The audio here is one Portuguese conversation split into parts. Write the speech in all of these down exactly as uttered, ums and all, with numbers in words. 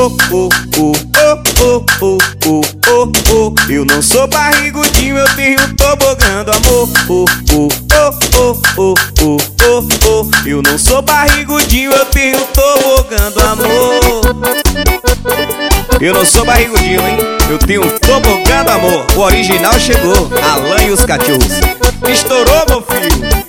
oh, oh, oh, oh, oh, oh, oh, oh, oh. Eu não sou barrigudinho, eu tenho tobogã do amor. Oh, oh, oh, oh, oh, oh, oh, oh. Eu não sou barrigudinho, eu tenho tobogã do amor. Eu não sou barrigudinho, hein? Eu tenho um tobogã do amor. O original chegou, Alan e os cachorros. Estourou, meu filho.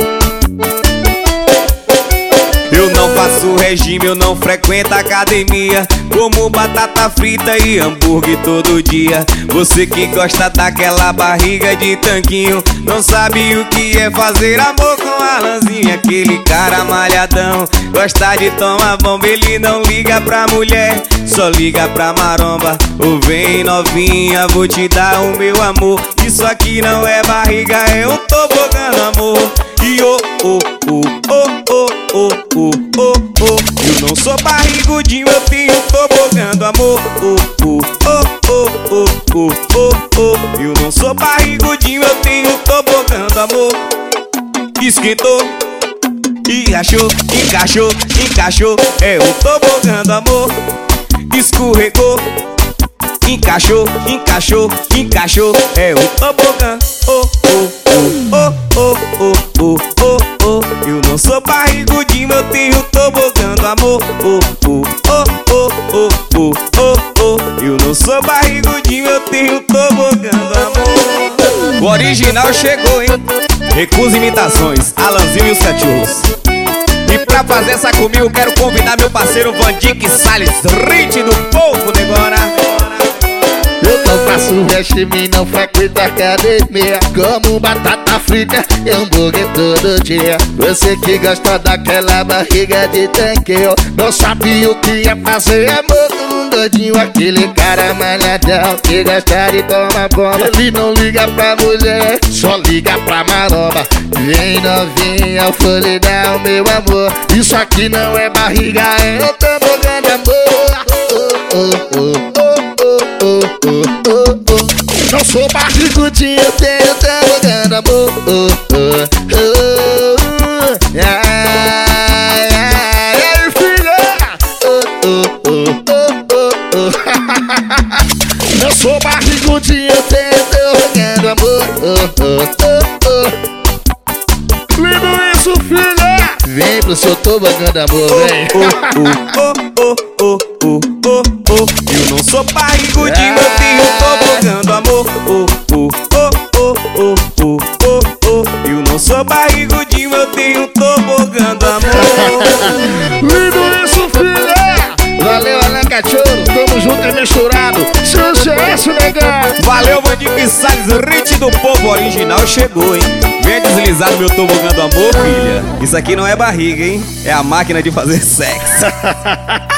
Eu não faço regime, eu não frequento academia. Como batata frita e hambúrguer todo dia. Você que gosta daquela barriga de tanquinho, não sabe o que é fazer amor com Alanzinho. Aquele cara malhadão, gosta de tomar bomba. Ele não liga pra mulher, só liga pra maromba. Ô vem novinha, vou te dar o meu amor. Isso aqui não é barriga, é um tobogã do amor. E oh, oh, oh, oh, oh, oh, oh, oh, oh. Eu não sou barrigudinho, eu tenho tobogã do amor. Oh, oh, oh, oh, oh, oh, oh, oh. Eu não sou barrigudinho, eu tenho tobogã do amor. Esquentou e rachou, encaixou, encaixou. É o tobogã do amor. Escorregou, encaixou, encaixou, encaixou. É o tobogã. Oh, oh, oh, oh, oh, oh, oh, oh, oh. Eu não sou barrigudinho, eu tenho tobogã do amor. Oh, oh, oh, oh, oh, oh, oh, oh. Eu não sou barrigudinho, eu tenho tobogã do amor. O original chegou, hein? Recusa imitações, Alanzinho e os cachorros. E pra fazer essa comigo eu quero convidar meu parceiro Vandique Salles, Rit do povo de Guará. Eu não faço regime, não frequento academia. Como batata frita e hambúrguer todo dia. Você que gosta daquela barriga de tanqueio, não sabe o que é fazer amor com um doidinho. Aquele cara malhadão que gosta de tomar bomba. Ele não liga pra mulher, só liga pra maromba. Vem novinha, eu vou lhe dar o meu amor. Isso aqui não é barriga, é um tobogã de amor. Oh, oh, oh, oh. Oh, oh, oh, oh. Não sou barrigudinho, eu tenho tobogã do amor. Oh, oh, oh. Ai, ai, ai, filha. Oh, oh, oh, oh, oh. Não sou barrigudinho, eu tenho tobogã do amor. Oh, oh, oh, oh. Lindo isso, filha. Vem pro seu tobogã do amor, vem. Oh, oh, oh, oh, oh, oh, oh. Eu não sou barrigudinho, eu tenho tobogã do amor. Oh, oh, oh, oh, oh, oh, oh, oh. Eu não sou barrigudinho, eu tenho tobogã do amor. Lindo isso, filha. Valeu, Alan Cachorro, tamo junto e misturado. Sucesso, negão. Valeu, Vandique Salles, Rit do povo. Original chegou, hein? Venha deslizar no meu tobogã do amor, filha. Isso aqui não é barriga, hein? É a máquina de fazer sexo.